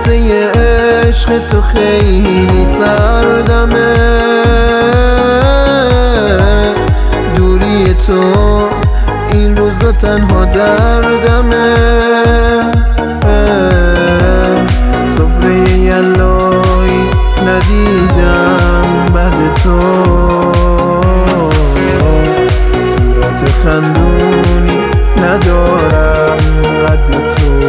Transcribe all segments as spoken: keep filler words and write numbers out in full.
قصه عشق تو خیلی سردمه، دوری تو این روزا تنها دردمه. سفره یلایی ندیدم بعد تو، صورت خندونی ندارم قد تو.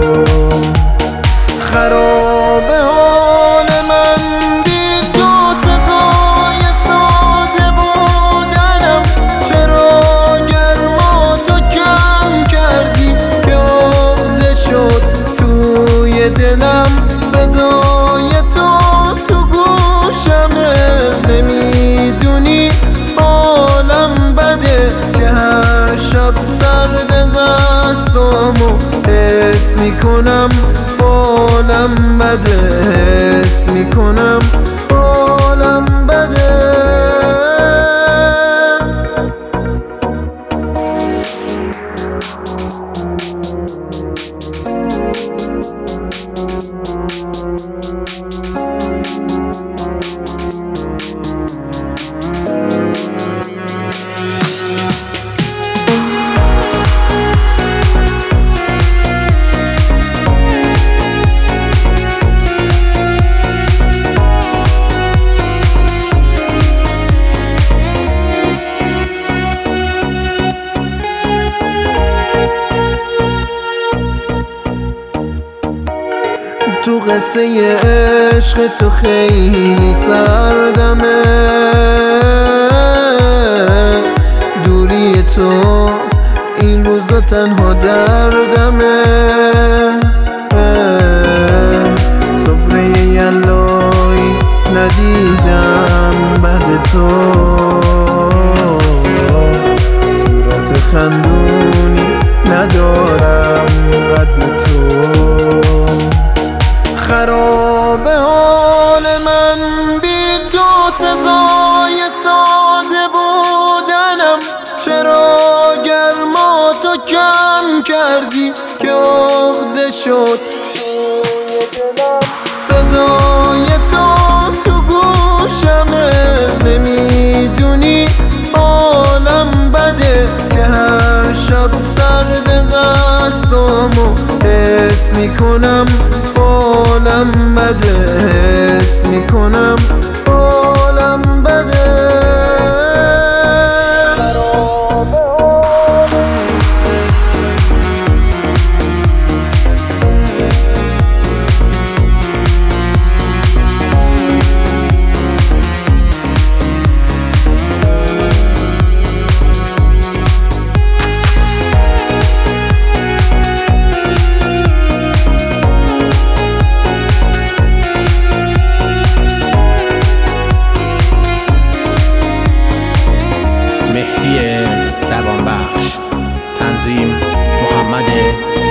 خرابه حال من بی تو، سزای ساده بودنم. چرا گرما تو کم کردی که عقده شد توی دلم. صدای تو تو گوشمه، نمیدونی حالم بده که هر شب سرد دستامو حس میکنم حالم بده، حس میکنم حالم بده. تو قصه عشق تو خیلی سردمه، دوری تو این روزا تنها دردمه. سفره یلایی ندیدم بعد تو، صورت خندونی ندارم قد تو. خرابه حال من بی تو، سزای ساده بودنم. چرا گرما تو کم کردی که عقده شد صدای تو تو گوشمه. نمیدونی حالم بده که هر شب سرد دستامو حس میکنم حالم بده، حس میکنم حالم بده. مهدی روانبخش، تنظیم محمد